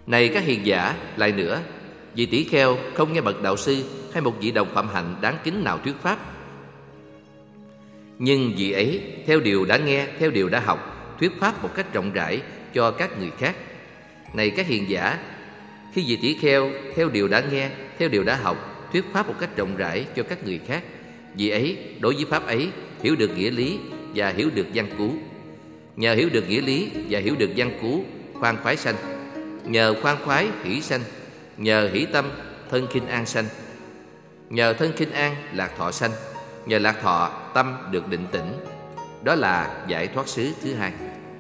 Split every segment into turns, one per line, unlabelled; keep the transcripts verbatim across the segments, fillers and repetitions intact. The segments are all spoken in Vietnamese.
Này các hiền giả, lại nữa, vị tỷ kheo không nghe bậc đạo sư hay một vị đồng phạm hạnh đáng kính nào thuyết pháp, nhưng vị ấy theo điều đã nghe, theo điều đã học, thuyết pháp một cách rộng rãi cho các người khác. Này các hiền giả, khi vị tỷ kheo theo điều đã nghe, theo điều đã học, thuyết pháp một cách rộng rãi cho các người khác, vị ấy đối với pháp ấy hiểu được nghĩa lý và hiểu được văn cú. Nhờ hiểu được nghĩa lý và hiểu được văn cú, khoan khoái sanh. Nhờ khoan khoái hỷ sanh. Nhờ hỷ tâm, thân khinh an sanh. Nhờ thân khinh an, lạc thọ sanh. Nhờ lạc thọ, tâm được định tĩnh. Đó là giải thoát xứ thứ hai.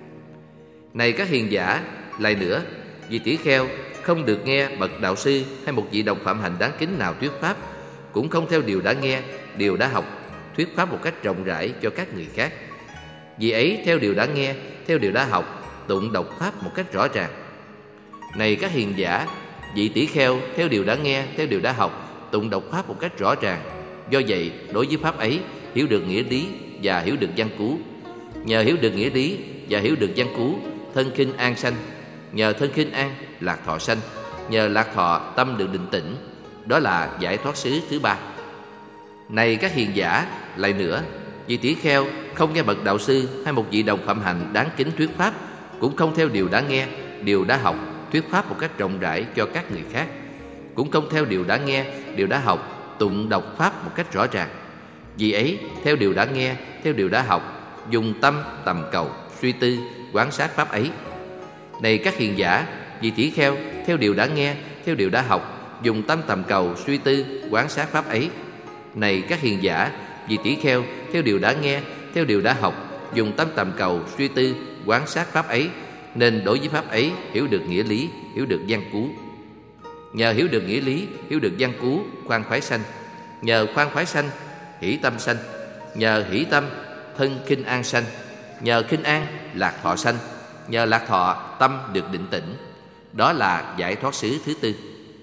Này các hiền giả, lại nữa, vị tỷ kheo không được nghe bậc đạo sư hay một vị đồng phạm hạnh đáng kính nào thuyết pháp, cũng không theo điều đã nghe, điều đã học, thuyết pháp một cách rộng rãi cho các người khác. Vị ấy theo điều đã nghe, theo điều đã học, tụng đọc pháp một cách rõ ràng. Này các hiền giả, vị tỷ kheo theo điều đã nghe, theo điều đã học, tụng đọc pháp một cách rõ ràng. Do vậy, đối với pháp ấy hiểu được nghĩa lý và hiểu được văn cú. Nhờ hiểu được nghĩa lý và hiểu được văn cú, thân khinh an sanh. Nhờ thân khinh an, lạc thọ sanh. Nhờ lạc thọ, tâm được định tĩnh. Đó là giải thoát xứ thứ ba. Này các hiền giả, lại nữa, vị tỷ kheo không nghe bậc đạo sư hay một vị đồng phạm hạnh đáng kính thuyết pháp, cũng không theo điều đã nghe, điều đã học, thuyết pháp một cách rộng rãi cho các người khác, cũng không theo điều đã nghe, điều đã học, tụng đọc pháp một cách rõ ràng. Vì ấy theo điều đã nghe, theo điều đã học, dùng tâm tầm cầu, suy tư, quan sát pháp ấy. Này các hiền giả, vị tỷ kheo theo điều đã nghe, theo điều đã học, dùng tâm tầm cầu, suy tư, quan sát pháp ấy. Này các hiền giả, vị tỷ kheo theo điều đã nghe, theo điều đã học, dùng tâm tầm cầu, suy tư, quan sát pháp ấy, nên đối với pháp ấy hiểu được nghĩa lý, hiểu được văn cú. Nhờ hiểu được nghĩa lý, hiểu được văn cú, khoan khoái sanh. Nhờ khoan khoái sanh, hỷ tâm sanh. Nhờ hỷ tâm, thân khinh an sanh. Nhờ khinh an, lạc thọ sanh. Nhờ lạc thọ, tâm được định tĩnh. Đó là giải thoát xứ thứ tư.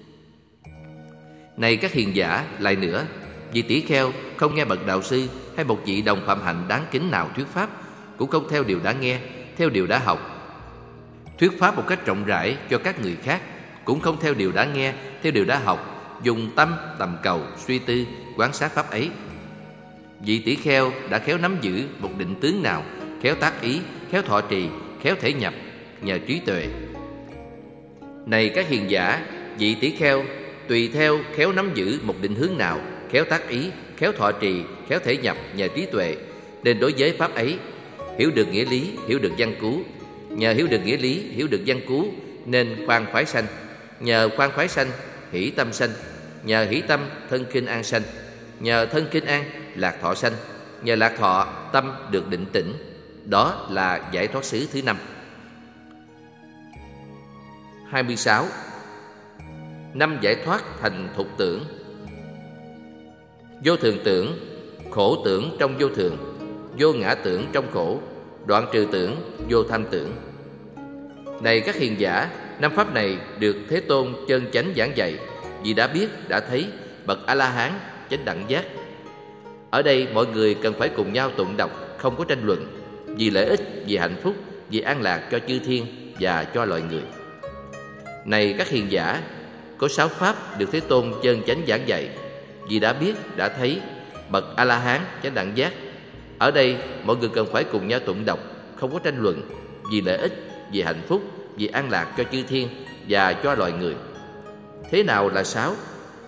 Này các hiền giả, lại nữa, vị tỷ kheo không nghe bậc đạo sư hay một vị đồng phạm hạnh đáng kính nào thuyết pháp, cũng không theo điều đã nghe, theo điều đã học, thuyết pháp một cách rộng rãi cho các người khác, cũng không theo điều đã nghe, theo điều đã học, dùng tâm tầm cầu, suy tư, quan sát pháp ấy. Vị tỷ kheo đã khéo nắm giữ một định tướng nào, khéo tác ý, khéo thọ trì, khéo thể nhập, nhờ trí tuệ. Này các hiền giả, vị tỷ kheo tùy theo khéo nắm giữ một định hướng nào, khéo tác ý, khéo thọ trì, khéo thể nhập, nhờ trí tuệ, nên đối với pháp ấy hiểu được nghĩa lý, hiểu được văn cú. Nhờ hiểu được nghĩa lý, hiểu được văn cú, nên khoan khoái sanh. Nhờ khoan khoái sanh, hỷ tâm sanh. Nhờ hỷ tâm, thân khinh an sanh. Nhờ thân khinh an, lạc thọ sanh. Nhờ lạc thọ, tâm được định tĩnh. Đó là giải thoát xứ thứ năm. hai mươi sáu. Năm giải thoát thành thục tưởng. Vô thường tưởng, khổ tưởng trong vô thường, vô ngã tưởng trong khổ, đoạn trừ tưởng, vô tham tưởng. Này các hiền giả, năm pháp này được Thế Tôn chân chánh giảng dạy, vì đã biết, đã thấy bậc A-la-hán chánh đẳng giác. Ở đây mọi người cần phải cùng nhau tụng đọc, không có tranh luận, vì lợi ích, vì hạnh phúc, vì an lạc cho chư thiên và cho loài người. Này các hiền giả, có sáu pháp được Thế Tôn chân chánh giảng dạy, vì đã biết, đã thấy bậc A-la-hán chánh đẳng giác. Ở đây mọi người cần phải cùng nhau tụng đọc, không có tranh luận, vì lợi ích, vì hạnh phúc, vì an lạc cho chư thiên và cho loài người. Thế nào là sáu?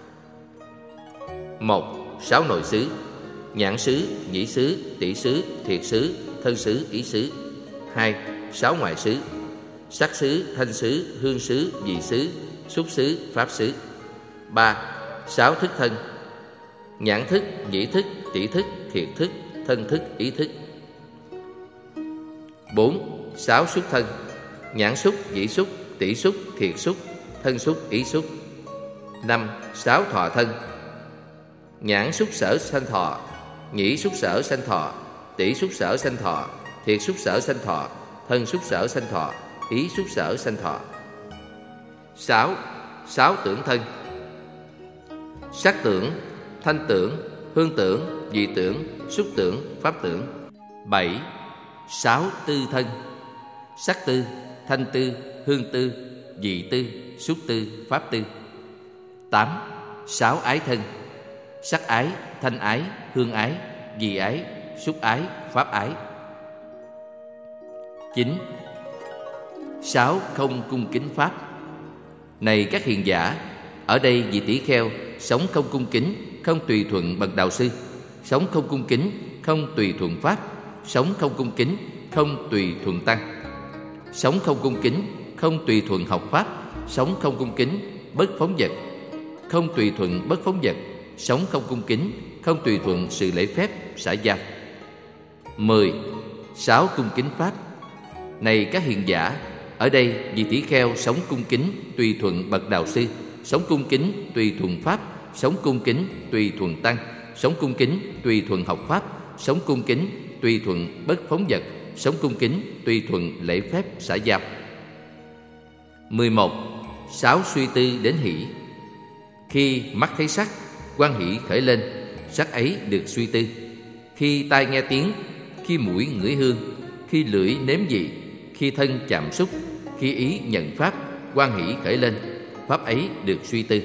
Một, sáu nội xứ: nhãn xứ, nhĩ xứ, tỷ xứ, thiệt xứ, thân xứ, ý xứ. Hai, sáu ngoại xứ: sắc xứ, thanh xứ, hương xứ, vị xứ, xúc xứ, pháp xứ. Ba, sáu thức thân: nhãn thức, nhĩ thức, tỷ thức, thiệt thức, thân thức, ý thức. Bốn, sáu xúc thân: nhãn xúc, nhĩ xúc, tỷ xúc, thiệt xúc, thân xúc, ý xúc. Năm, sáu thọ thân: nhãn xúc sở sanh thọ, nhĩ xúc sở sanh thọ, tỷ xúc sở sanh thọ, thiệt xúc sở sanh thọ, thân xúc sở sanh thọ, ý xúc sở sanh thọ. Sáu, sáu tưởng thân: sắc tưởng, thanh tưởng, hương tưởng, vị tưởng, xúc tưởng, pháp tưởng. Bảy, sáu tư thân: sắc tư, thanh tư, hương tư, vị tư, xúc tư, pháp tư. Tám. Sáu ái thân: sắc ái, thanh ái, hương ái, vị ái, xúc ái, pháp ái. Chín. Sáu không cung kính pháp: này các hiền giả, ở đây vị tỷ kheo sống không cung kính, không tùy thuận bậc đạo sư, sống không cung kính, không tùy thuận pháp, sống không cung kính, không tùy thuận tăng, sống không cung kính, không tùy thuận học pháp, sống không cung kính, bất phóng vật, không tùy thuận bất phóng vật, sống không cung kính, không tùy thuận sự lễ phép xã giao. Mười. Sáu cung kính pháp: này các hiền giả, ở đây vị tỷ kheo sống cung kính tùy thuận bậc đạo sư, sống cung kính tùy thuận pháp, sống cung kính tùy thuận tăng, sống cung kính tùy thuận học pháp, sống cung kính tùy thuận bất phóng vật, sống cung kính tùy thuận lễ phép xã giao. Mười một. Sáu suy tư đến hỷ: khi mắt thấy sắc, quan hỷ khởi lên, sắc ấy được suy tư. Khi tai nghe tiếng, khi mũi ngửi hương, khi lưỡi nếm vị, khi thân chạm xúc, khi ý nhận pháp, quan hỷ khởi lên, pháp ấy được suy tư.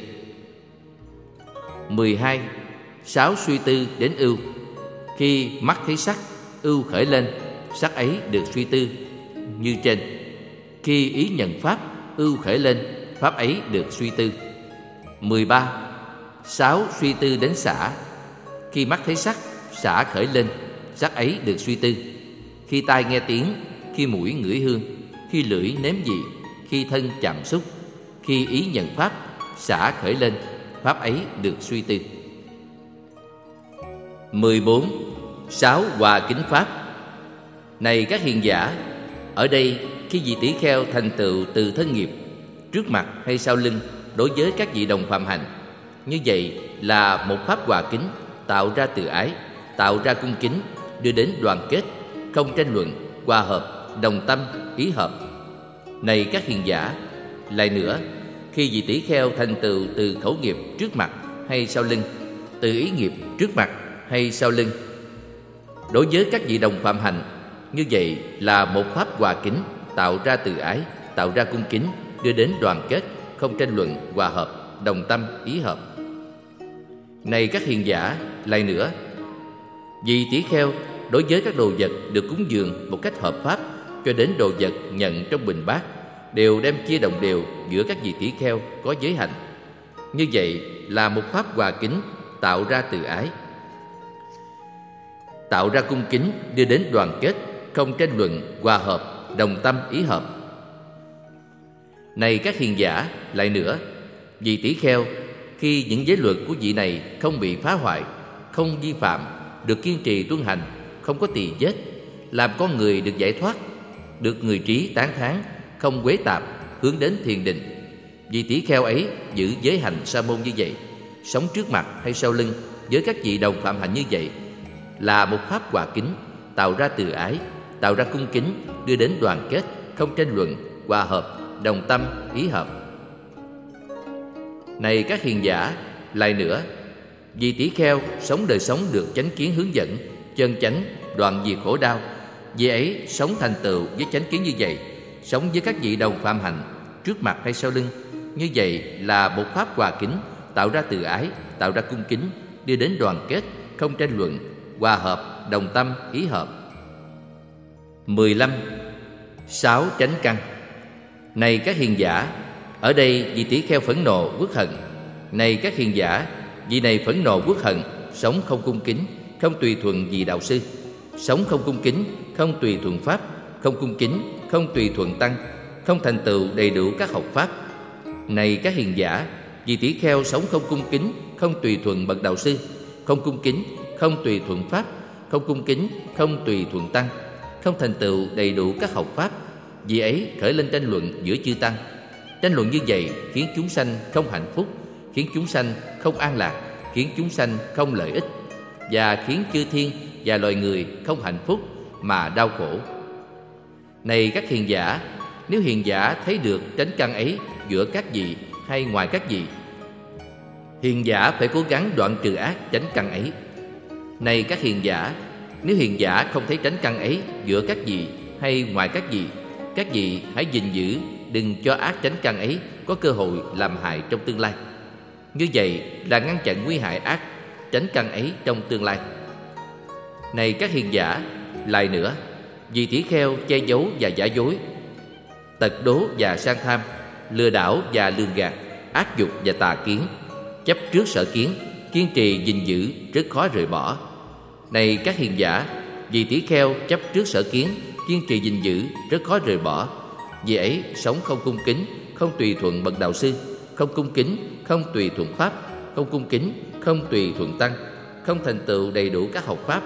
Mười hai. Sáu suy tư đến ưu: khi mắt thấy sắc, ưu khởi lên, sắc ấy được suy tư như trên. Khi ý nhận pháp, ưu khởi lên, pháp ấy được suy tư. Mười ba. Sáu suy tư đến xả: khi mắt thấy sắc, xả khởi lên, sắc ấy được suy tư. Khi tai nghe tiếng, khi mũi ngửi hương, khi lưỡi nếm vị, khi thân chạm xúc, khi ý nhận pháp, xả khởi lên, pháp ấy được suy tư. Mười bốn. Sáu hòa kính pháp: này các hiền giả, ở đây khi vị tỷ kheo thành tựu từ thân nghiệp, trước mặt hay sau lưng, đối với các vị đồng phạm hành, như vậy là một pháp hòa kính, tạo ra từ ái, tạo ra cung kính, đưa đến đoàn kết, không tranh luận, hòa hợp, đồng tâm, ý hợp. Này các hiền giả, lại nữa, khi vị tỷ kheo thành tựu từ khẩu nghiệp trước mặt hay sau lưng, từ ý nghiệp trước mặt hay sau lưng, đối với các vị đồng phạm hành, như vậy là một pháp hòa kính, tạo ra từ ái, tạo ra cung kính, đưa đến đoàn kết, không tranh luận, hòa hợp, đồng tâm, ý hợp. Này các hiền giả, lại nữa, vị tỷ kheo đối với các đồ vật được cúng dường một cách hợp pháp, cho đến đồ vật nhận trong bình bát, đều đem chia đồng đều giữa các vị tỷ kheo có giới hạnh. Như vậy là một pháp hòa kính, tạo ra từ ái, tạo ra cung kính, đưa đến đoàn kết, không tranh luận, hòa hợp, đồng tâm, ý hợp. Này các hiền giả, lại nữa, vị tỷ kheo khi những giới luật của vị này không bị phá hoại, không vi phạm, được kiên trì tuân hành, không có tỳ vết, làm con người được giải thoát, được người trí tán thán, không quấy tạp, hướng đến thiền định, vị tỷ kheo ấy giữ giới hành sa môn như vậy, sống trước mặt hay sau lưng với các vị đồng phạm hành như vậy, là một pháp hòa kính, tạo ra từ ái, tạo ra cung kính, đưa đến đoàn kết, không tranh luận, hòa hợp, đồng tâm, ý hợp. Này các hiền giả, lại nữa, vị tỷ kheo sống đời sống được chánh kiến hướng dẫn, chân chánh, đoạn diệt khổ đau, vị ấy sống thành tựu với chánh kiến như vậy, sống với các vị đồng phạm hành, trước mặt hay sau lưng, như vậy là một pháp hòa kính, tạo ra từ ái, tạo ra cung kính, đưa đến đoàn kết, không tranh luận, hòa hợp, đồng tâm, ý hợp. Mười lăm. Sáu chánh căn: này các hiền giả, ở đây vị tỷ kheo phẫn nộ uất hận. Này các hiền giả, vị này phẫn nộ uất hận, sống không cung kính, không tùy thuận vị đạo sư, sống không cung kính, không tùy thuận pháp, không cung kính, không tùy thuận tăng, không thành tựu đầy đủ các học pháp. Này các hiền giả, vị tỷ kheo sống không cung kính, không tùy thuận bậc đạo sư, không cung kính, không tùy thuận pháp, không cung kính, không tùy thuận tăng, không thành tựu đầy đủ các học pháp, vì ấy khởi lên tranh luận giữa chư tăng. Tranh luận như vậy khiến chúng sanh không hạnh phúc, khiến chúng sanh không an lạc, khiến chúng sanh không lợi ích, và khiến chư thiên và loài người không hạnh phúc mà đau khổ. Này các hiền giả, nếu hiền giả thấy được chánh căn ấy giữa các vị hay ngoài các vị, hiền giả phải cố gắng đoạn trừ ác chánh căn ấy. Này các hiền giả, nếu hiền giả không thấy chánh căn ấy giữa các vị hay ngoài các vị, các vị hãy gìn giữ đừng cho ác tránh căn ấy có cơ hội làm hại trong tương lai. Như vậy là ngăn chặn nguy hại ác tránh căn ấy trong tương lai. Này các hiền giả, lại nữa, vì tỷ kheo che giấu và giả dối, tật đố và sang tham, lừa đảo và lường gạt, ác dục và tà kiến, chấp trước sở kiến, kiên trì gìn giữ rất khó rời bỏ. Này các hiền giả, vì tỷ kheo chấp trước sở kiến, kiên trì gìn giữ rất khó rời bỏ. Vì ấy sống không cung kính, không tùy thuận bậc đạo sư, không cung kính, không tùy thuận pháp, không cung kính, không tùy thuận tăng, không thành tựu đầy đủ các học pháp.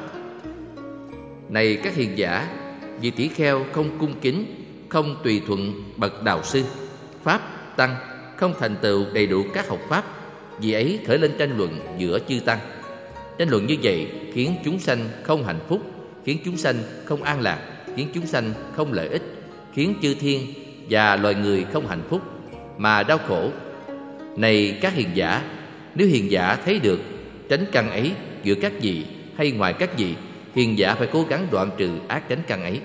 Này các hiền giả, vì tỷ kheo không cung kính, không tùy thuận bậc đạo sư, pháp, tăng, không thành tựu đầy đủ các học pháp. Vì ấy khởi lên tranh luận giữa chư tăng. Tranh luận như vậy khiến chúng sanh không hạnh phúc, khiến chúng sanh không an lạc, khiến chúng sanh không lợi ích, khiến chư thiên và loài người không hạnh phúc mà đau khổ. Này các hiền giả, nếu hiền giả thấy được tránh căn ấy giữa các vị hay ngoài các vị, hiền giả phải cố gắng đoạn trừ ác tránh căn ấy.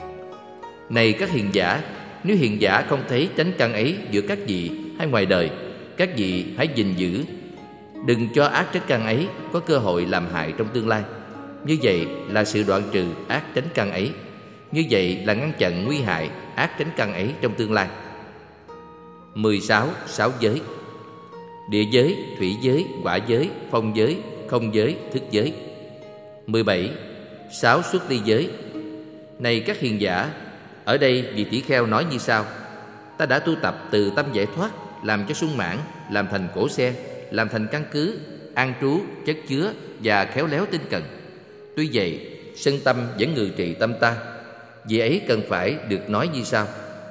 Này các hiền giả, nếu hiền giả không thấy tránh căn ấy giữa các vị hay ngoài đời, các vị hãy gìn giữ, đừng cho ác tránh căn ấy có cơ hội làm hại trong tương lai. Như vậy là sự đoạn trừ ác tránh căn ấy. Như vậy là ngăn chặn nguy hại ác tránh căn ấy trong tương lai. mười sáu. Sáu giới: địa giới, thủy giới, hỏa giới, phong giới, không giới, thức giới. mười bảy. Sáu xuất ly giới: này các hiền giả, ở đây vị tỷ kheo nói như sau: ta đã tu tập từ tâm giải thoát, làm cho sung mãn, làm thành cổ xe, làm thành căn cứ, an trú, chất chứa và khéo léo tinh cần. Tuy vậy, sân tâm vẫn ngự trị tâm ta. Vì ấy cần phải được nói như sau: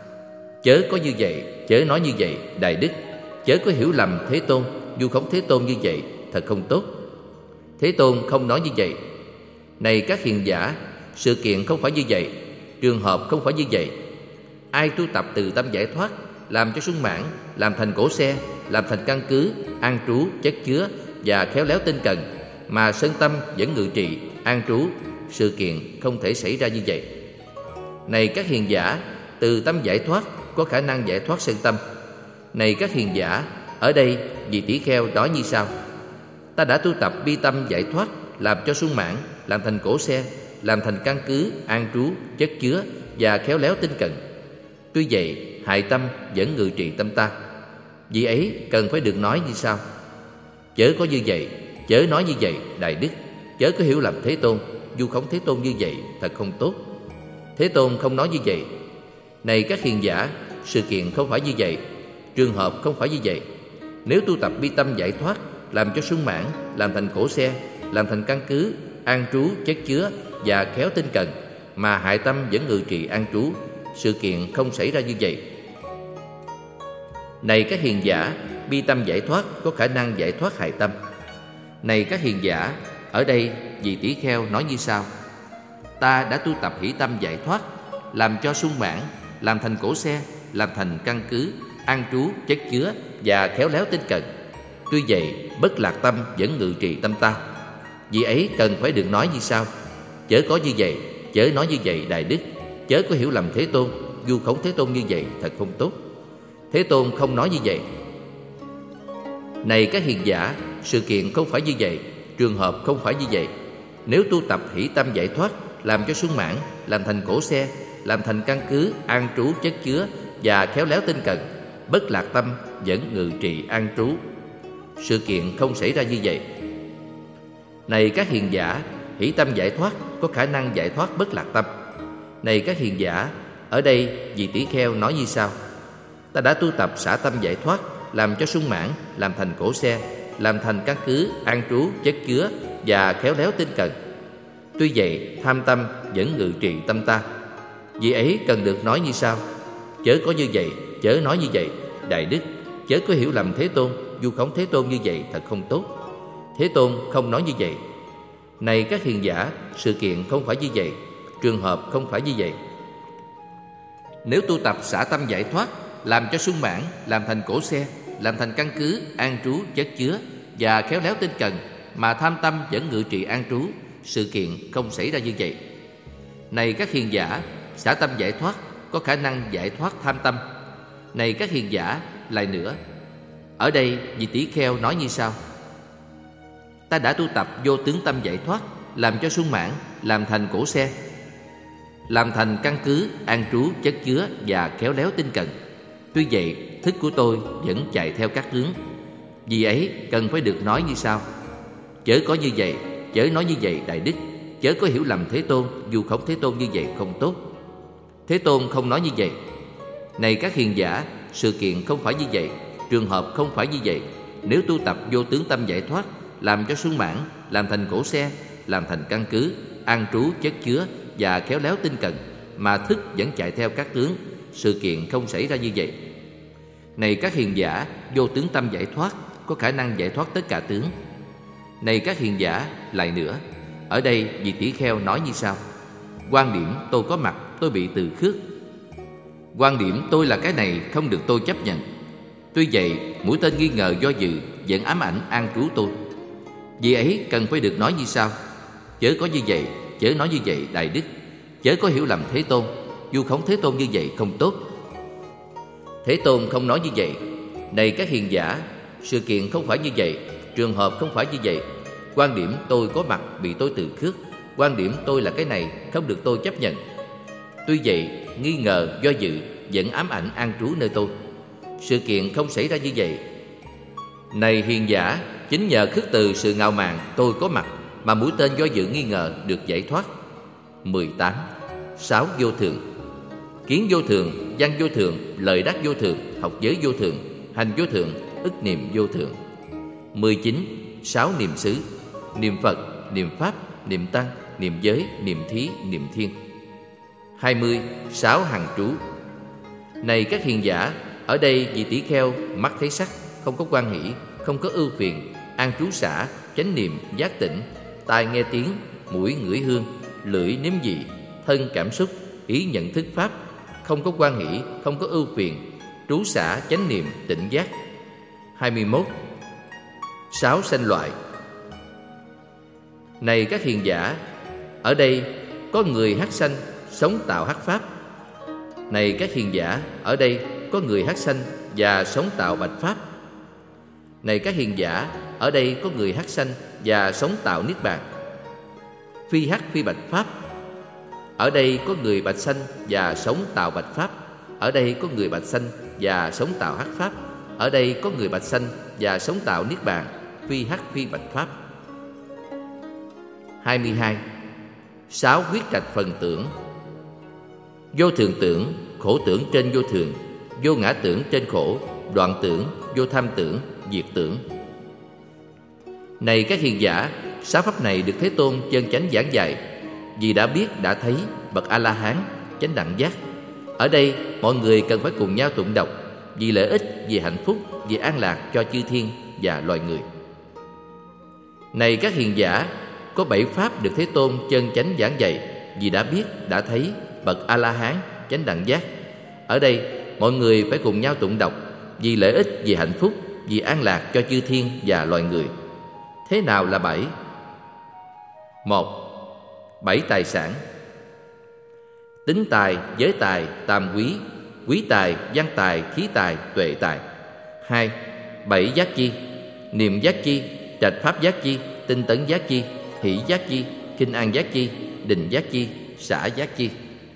chớ có như vậy, chớ nói như vậy, đại đức. Chớ có hiểu lầm Thế Tôn, dù khống Thế Tôn như vậy, thật không tốt. Thế Tôn không nói như vậy. Này các hiền giả, sự kiện không phải như vậy, trường hợp không phải như vậy. Ai tu tập từ tâm giải thoát, làm cho sung mãn, làm thành cổ xe, làm thành căn cứ, an trú, chất chứa và khéo léo tinh cần, mà sân tâm vẫn ngự trị, an trú, sự kiện không thể xảy ra như vậy. Này các hiền giả, từ tâm giải thoát có khả năng giải thoát sân tâm. Này các hiền giả, ở đây vị tỷ kheo nói như sau: ta đã tu tập bi tâm giải thoát, làm cho sung mãn, làm thành cổ xe, làm thành căn cứ, an trú, chất chứa và khéo léo tinh cần. Tuy vậy, hại tâm vẫn ngự trị tâm ta. Vì ấy cần phải được nói như sau: chớ có như vậy, chớ nói như vậy, đại đức. Chớ có hiểu lầm Thế Tôn, dù khống Thế Tôn như vậy, thật không tốt. Thế Tôn không nói như vậy. Này các hiền giả, sự kiện không phải như vậy, trường hợp không phải như vậy. Nếu tu tập bi tâm giải thoát, làm cho sung mãn, làm thành cổ xe, làm thành căn cứ, an trú, chất chứa và khéo tinh cần, mà hại tâm vẫn ngự trị an trú, sự kiện không xảy ra như vậy. Này các hiền giả, bi tâm giải thoát có khả năng giải thoát hại tâm. Này các hiền giả, ở đây vị tỷ kheo nói như sau: ta đã tu tập hỷ tâm giải thoát, làm cho sung mãn, làm thành cổ xe, làm thành căn cứ, an trú, chất chứa và khéo léo tinh cần. Tuy vậy, bất lạc tâm vẫn ngự trị tâm ta. Vì ấy cần phải được nói như sau: chớ có như vậy, chớ nói như vậy, đại đức. Chớ có hiểu lầm Thế Tôn, dù khống Thế Tôn như vậy, thật không tốt. Thế Tôn không nói như vậy. Này các hiền giả, sự kiện không phải như vậy, trường hợp không phải như vậy. Nếu tu tập hỷ tâm giải thoát, làm cho sung mãn, làm thành cổ xe, làm thành căn cứ, an trú, chất chứa và khéo léo tinh cần, bất lạc tâm vẫn ngự trị an trú, sự kiện không xảy ra như vậy. Này các hiền giả, hỷ tâm giải thoát có khả năng giải thoát bất lạc tâm. Này các hiền giả, ở đây vị tỷ kheo nói như sau: ta đã tu tập xả tâm giải thoát, làm cho sung mãn, làm thành cổ xe, làm thành căn cứ, an trú, chất chứa và khéo léo tinh cần. Tuy vậy, tham tâm vẫn ngự trị tâm ta. Vì ấy cần được nói như sau: chớ có như vậy, chớ nói như vậy, đại đức. Chớ có hiểu lầm Thế Tôn, dù khống Thế Tôn như vậy, thật không tốt. Thế Tôn không nói như vậy. Này các hiền giả, sự kiện không phải như vậy, trường hợp không phải như vậy. Nếu tu tập xả tâm giải thoát, làm cho sung mãn, làm thành cổ xe, làm thành căn cứ, an trú, chất chứa và khéo léo tinh cần, mà tham tâm vẫn ngự trị an trú, sự kiện không xảy ra như vậy. Này các hiền giả, xả tâm giải thoát có khả năng giải thoát tham tâm. Này các hiền giả, lại nữa, ở đây vị tỷ kheo nói như sau: ta đã tu tập vô tướng tâm giải thoát, làm cho sung mãn, làm thành cổ xe, làm thành căn cứ, an trú, chất chứa và khéo léo tinh cần. Tuy vậy, thức của tôi vẫn chạy theo các tướng. Vì ấy cần phải được nói như sau: chớ có như vậy, chớ nói như vậy đại đức, chớ có hiểu lầm Thế Tôn, dù khống Thế Tôn như vậy không tốt. Thế Tôn không nói như vậy. Này các hiền giả, sự kiện không phải như vậy, trường hợp không phải như vậy. Nếu tu tập vô tướng tâm giải thoát, làm cho sung mãn, làm thành cổ xe, làm thành căn cứ, an trú, chất chứa và khéo léo tinh cần, mà thức vẫn chạy theo các tướng, sự kiện không xảy ra như vậy. Này các hiền giả, vô tướng tâm giải thoát có khả năng giải thoát tất cả tướng. Này các hiền giả, lại nữa, ở đây vị tỷ kheo nói như sau: quan điểm tôi có mặt, tôi bị từ khước. Quan điểm tôi là cái này không được tôi chấp nhận. Tuy vậy, mũi tên nghi ngờ do dự vẫn ám ảnh an trú tôi. Vì ấy cần phải được nói như sau: chớ có như vậy, chớ nói như vậy đại đức, chớ có hiểu lầm Thế Tôn, dù khống Thế Tôn như vậy không tốt. Thế Tôn không nói như vậy. Này các hiền giả, sự kiện không phải như vậy, trường hợp không phải như vậy. Quan điểm tôi có mặt bị tôi từ khước. Quan điểm tôi là cái này không được tôi chấp nhận. Tuy vậy, nghi ngờ do dự vẫn ám ảnh an trú nơi tôi. Sự kiện không xảy ra như vậy. Này hiền giả, chính nhờ khước từ sự ngạo mạn tôi có mặt mà mũi tên do dự nghi ngờ được giải thoát. mười tám. Sáu vô thường. Kiến vô thường, văn vô thường, lời đắc vô thường, học giới vô thường, hành vô thường, ức niệm vô thường. mười chín. Sáu niệm xứ: niệm Phật, niệm Pháp, niệm Tăng, niệm giới, niệm thí, niệm thiên. hai mươi. Sáu hằng trú. Này các hiền giả, ở đây vị tỷ kheo mắt thấy sắc, không có quan hỷ, không có ưu phiền, an trú xả, chánh niệm, giác tỉnh, tai nghe tiếng, mũi ngửi hương, lưỡi nếm vị, thân cảm xúc, ý nhận thức pháp, không có quan hỷ, không có ưu phiền, trú xả, chánh niệm, tỉnh giác. hai mươi mốt. Sáu sanh loại. Này các hiền giả, ở đây có người hắc sanh, sống tạo hắc pháp. Này các hiền giả, ở đây có người hắc sanh và sống tạo bạch pháp. Này các hiền giả, ở đây có người hắc sanh và sống tạo niết bàn. Phi hắc phi bạch pháp. Ở đây có người bạch sanh và sống tạo bạch pháp. Ở đây có người bạch sanh và sống tạo hắc pháp. Ở đây có người bạch sanh và sống tạo niết bàn. Phi hắc phi bạch pháp. hai mươi hai. Sáu quyết trạch phần tưởng. Vô thường tưởng, khổ tưởng trên vô thường, vô ngã tưởng trên khổ, đoạn tưởng, vô tham tưởng, diệt tưởng. Này các hiền giả, sáu pháp này được Thế Tôn chân chánh giảng dạy, vì đã biết, đã thấy, bậc A-la-hán, chánh đẳng giác. Ở đây mọi người cần phải cùng nhau tụng đọc, vì lợi ích, vì hạnh phúc, vì an lạc cho chư thiên và loài người. Này các hiền giả, có bảy pháp được Thế Tôn chân chánh giảng dạy, vì đã biết, đã thấy, bậc A-la-hán, chánh đẳng giác. Ở đây mọi người phải cùng nhau tụng đọc, vì lợi ích, vì hạnh phúc, vì an lạc cho chư thiên và loài người. Thế nào là bảy? Một. Bảy tài sản: tính tài, giới tài, tam quý, quý tài, văn tài, khí tài, tuệ tài. Hai. Bảy giác chi: niệm giác chi, trạch pháp giác chi, tinh tấn giác chi, hỷ giác chi, kinh an giác chi, định giác chi, xả giác chi.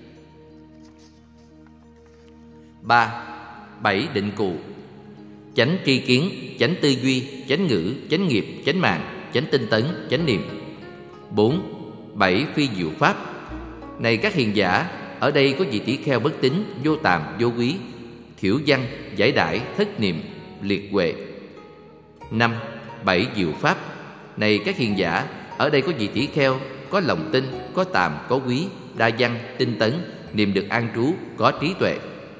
Ba. Bảy định cù: chánh tri kiến, chánh tư duy, chánh ngữ, chánh nghiệp, chánh mạng, chánh tinh tấn, chánh niệm. Bốn. Bảy phi diệu pháp. Này các hiền giả, ở đây có vị tỷ kheo bất tín, vô tàm, vô quý, thiểu văn, giải đãi, thất niệm, liệt huệ. Năm. Bảy diệu pháp. Này các hiền giả, ở đây có vị tỷ kheo có lòng tin, có tàm, có quý, đa văn, tinh tấn, niệm được an trú, có trí tuệ.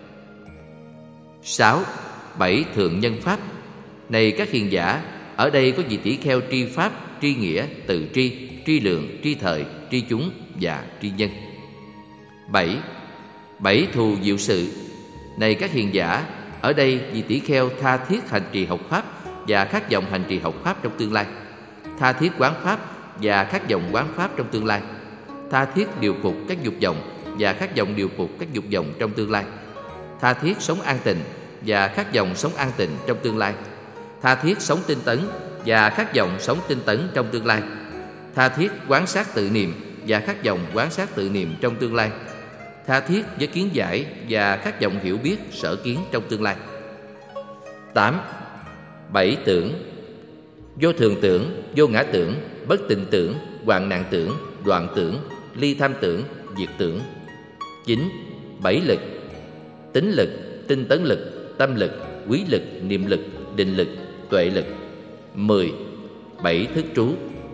Sáu. Bảy thượng nhân pháp. Này các hiền giả, ở đây có vị tỷ kheo tri pháp, tri nghĩa, từ tri, tri lượng, tri thời, tri chúng và tri nhân. Bảy. Bảy thù diệu sự. Này các hiền giả, ở đây vị tỷ kheo tha thiết hành trì học pháp và khát vọng hành trì học pháp trong tương lai, tha thiết quán pháp và khát vọng quán pháp trong tương lai, tha thiết điều phục các dục vọng và khát vọng điều phục các dục vọng trong tương lai, tha thiết sống an tình và khát vọng sống an tịnh trong tương lai. Tha thiết sống tinh tấn và khát vọng sống tinh tấn trong tương lai. Tha thiết quán sát tự niệm và khát vọng quán sát tự niệm trong tương lai. Tha thiết với kiến giải và khát vọng hiểu biết sở kiến trong tương lai. Tám. Bảy tưởng. Vô thường tưởng, vô ngã tưởng, bất tịnh tưởng, hoạn nạn tưởng, đoạn tưởng, ly tham tưởng, diệt tưởng. Chín. Bảy lực. Tính lực, tinh tấn lực, tâm lực, quý lực, niệm lực, định lực, tuệ lực. Mười. Bảy thức trú.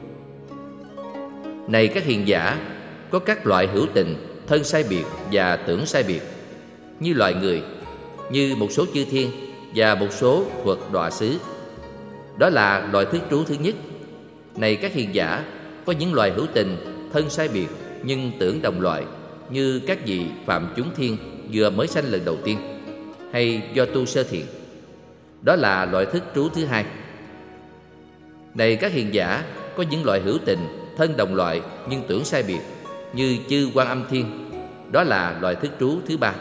Này các hiền giả, có các loại hữu tình, thân sai biệt và tưởng sai biệt, như loài người, như một số chư thiên và một số thuộc đọa xứ. Đó là loại thức trú thứ nhất. Này các hiền giả, có những loài hữu tình, thân sai biệt nhưng tưởng đồng loại, như các vị phạm chúng thiên vừa mới sanh lần đầu tiên, hay do tu sơ thiện. Đó là loại thức trú thứ hai. Này các hiền giả, có những loại hữu tình, thân đồng loại nhưng tưởng sai biệt, như chư Quan Âm Thiên. Đó là loại thức trú thứ ba.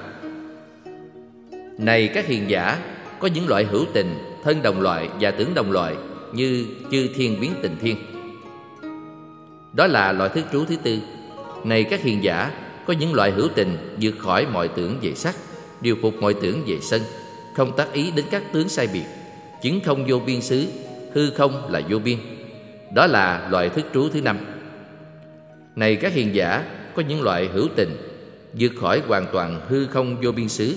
Này các hiền giả, có những loại hữu tình, thân đồng loại và tưởng đồng loại, như chư Thiên Biến Tình Thiên. Đó là loại thức trú thứ tư. Này các hiền giả, có những loại hữu tình vượt khỏi mọi tưởng về sắc, điều phục mọi tưởng về sân, không tác ý đến các tướng sai biệt, chứng không vô biên xứ, hư không là vô biên. Đó là loại thức trú thứ năm. Này các hiền giả, có những loại hữu tình vượt khỏi hoàn toàn hư không vô biên xứ,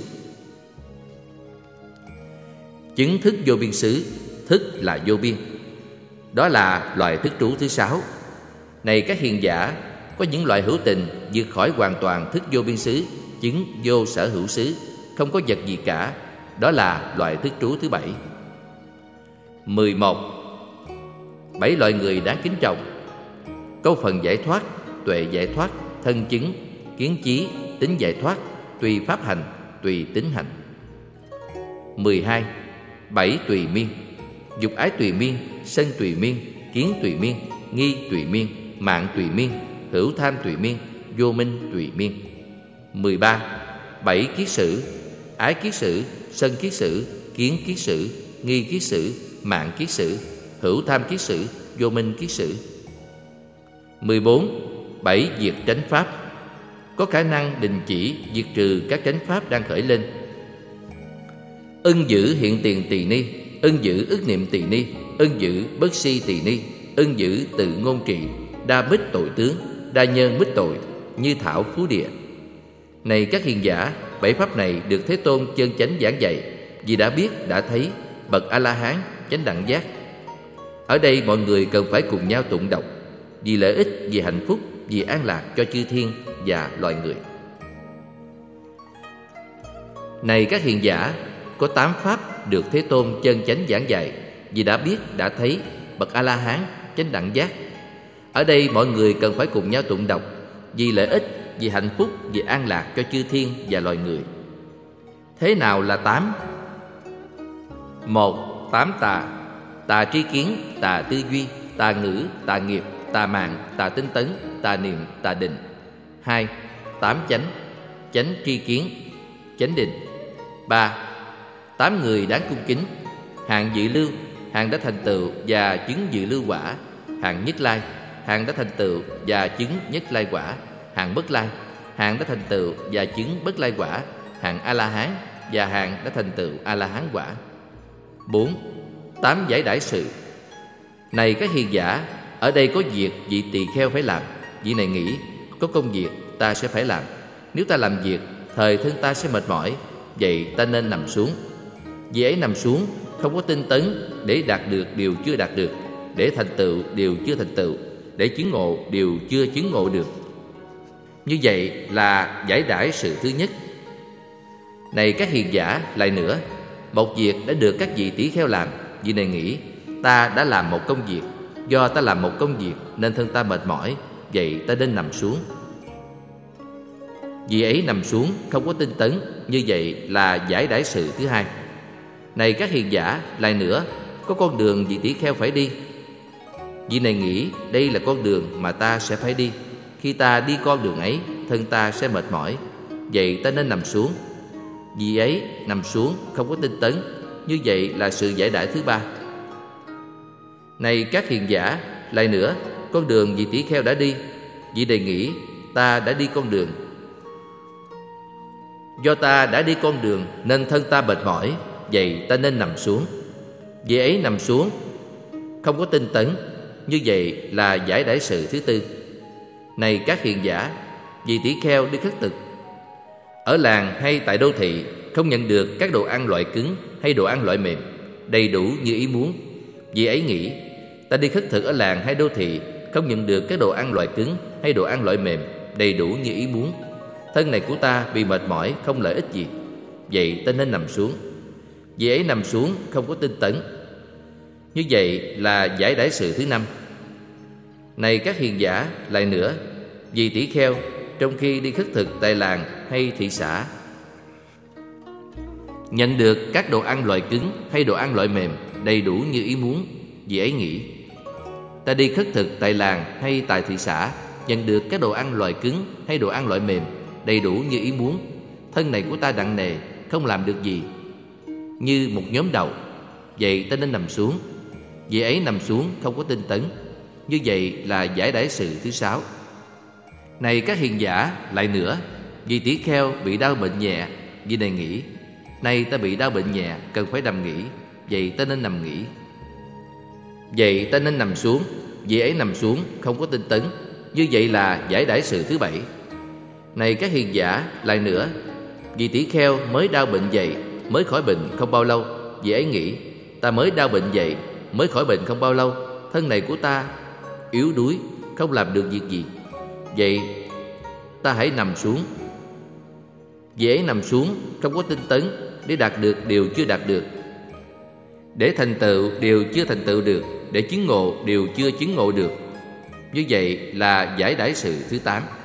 chứng thức vô biên xứ, thức là vô biên. Đó là loại thức trú thứ sáu. Này các hiền giả, có những loại hữu tình vượt khỏi hoàn toàn thức vô biên xứ, chứng vô sở hữu xứ, không có vật gì cả. Đó là loại thức trú thứ bảy. Mười một. Bảy loại người đáng kính trọng. Câu phần giải thoát, tuệ giải thoát, thân chứng, kiến chí, tính giải thoát, tùy pháp hành, tùy tính hành. Mười hai. Bảy tùy miên. Dục ái tùy miên, sân tùy miên, kiến tùy miên, nghi tùy miên, mạng tùy miên, hữu tham tùy miên, vô minh tùy miên. Mười ba. Bảy kiết sử. Ái kiết sử, sân kiết sử, kiến kiết sử, nghi kiết sử, mạng kiết sử, hữu tham kiết sử, vô minh kiết sử. Mười bốn. Bảy diệt chánh pháp. Có khả năng đình chỉ, diệt trừ các chánh pháp đang khởi lên. Ưng giữ hiện tiền tỳ ni, ưng giữ ức niệm tỳ ni, ưng giữ bất si tỳ ni, ưng giữ tự ngôn trị, đa bích tội tướng, đa nhân bích tội, như thảo phú địa. Này các hiền giả, bảy pháp này được Thế Tôn chân chánh giảng dạy, vì đã biết, đã thấy, bậc A-la-hán, chánh đẳng giác. Ở đây mọi người cần phải cùng nhau tụng đọc, vì lợi ích, vì hạnh phúc, vì an lạc cho chư thiên và loài người. Này các hiền giả, có tám pháp được Thế Tôn chân chánh giảng dạy, vì đã biết, đã thấy, bậc A-la-hán, chánh đẳng giác. Ở đây mọi người cần phải cùng nhau tụng đọc, vì lợi ích, vì hạnh phúc, vì an lạc cho chư thiên và loài người. Thế nào là tám? Một. Tám tà. Tà tri kiến, tà tư duy, tà ngữ, tà nghiệp, tà mạng, tà tinh tấn, tà niệm, tà định. Hai. Tám chánh. Chánh tri kiến, chánh định. Ba. Tám người đáng cung kính. Hạng dự lưu, hạng đã thành tựu và chứng dự lưu quả. Hạng nhất lai, hạng đã thành tựu và chứng nhất lai quả. Hạng bất lai, hạng đã thành tựu và chứng bất lai quả. Hạng A-la-hán và hạng đã thành tựu A-la-hán quả. Bốn. Tám giải đãi sự. Này các hiền giả, ở đây có việc vị tỳ kheo phải làm. Vị này nghĩ, có công việc ta sẽ phải làm. Nếu ta làm việc, thời thân ta sẽ mệt mỏi, vậy ta nên nằm xuống. Vị ấy nằm xuống, không có tinh tấn để đạt được điều chưa đạt được, để thành tựu điều chưa thành tựu, để chứng ngộ điều chưa chứng ngộ được. Như vậy là giải đãi sự thứ nhất. Này các hiền giả, lại nữa, một việc đã được các vị tỷ kheo làm. Vị này nghĩ, ta đã làm một công việc, do ta làm một công việc nên thân ta mệt mỏi, vậy ta nên nằm xuống. Vị ấy nằm xuống, không có tinh tấn, như vậy là giải đãi sự thứ hai. Này các hiền giả, lại nữa, có con đường vị tỷ kheo phải đi. Vị này nghĩ, đây là con đường mà ta sẽ phải đi. Khi ta đi con đường ấy, thân ta sẽ mệt mỏi, vậy ta nên nằm xuống. Vị ấy nằm xuống không có tinh tấn, như vậy là sự giải đãi thứ ba. Này các hiền giả, lại nữa, con đường vị tỷ kheo đã đi, vị này nghĩ ta đã đi con đường. Do ta đã đi con đường nên thân ta mệt mỏi, vậy ta nên nằm xuống. Vị ấy nằm xuống không có tinh tấn, như vậy là giải đãi sự thứ tư. Này các hiền giả, vị tỷ kheo đi khất thực ở làng hay tại đô thị, không nhận được các đồ ăn loại cứng hay đồ ăn loại mềm đầy đủ như ý muốn. Vị ấy nghĩ ta đi khất thực ở làng hay đô thị, không nhận được các đồ ăn loại cứng hay đồ ăn loại mềm đầy đủ như ý muốn. Thân này của ta bị mệt mỏi, không lợi ích gì, vậy ta nên nằm xuống. Vị ấy nằm xuống không có tinh tấn, như vậy là giải đãi sự thứ năm. Này các hiền giả, lại nữa, vị tỷ kheo trong khi đi khất thực tại làng hay thị xã, nhận được các đồ ăn loại cứng hay đồ ăn loại mềm đầy đủ như ý muốn. Vị ấy nghĩ ta đi khất thực tại làng hay tại thị xã, nhận được các đồ ăn loại cứng hay đồ ăn loại mềm đầy đủ như ý muốn. Thân này của ta nặng nề, không làm được gì, như một nhóm đầu, vậy ta nên nằm xuống. Vị ấy nằm xuống không có tinh tấn, như vậy là giải đãi sự thứ sáu. Này các hiền giả, lại nữa, vị tỷ kheo bị đau bệnh nhẹ, vị này nghĩ nay ta bị đau bệnh nhẹ, cần phải nằm nghỉ, vậy ta nên nằm nghỉ. Vậy ta nên nằm xuống. Vị ấy nằm xuống không có tinh tấn, như vậy là giải đãi sự thứ bảy. Này các hiền giả, lại nữa, vị tỷ kheo mới đau bệnh dậy, mới khỏi bệnh không bao lâu. Vị ấy nghĩ ta mới đau bệnh dậy, mới khỏi bệnh không bao lâu, thân này của ta yếu đuối, không làm được việc gì, vậy ta hãy nằm xuống. Vị ấy nằm xuống không có tinh tấn để đạt được điều chưa đạt được, để thành tựu điều chưa thành tựu được, để chứng ngộ điều chưa chứng ngộ được, như vậy là giải đãi sự thứ tám.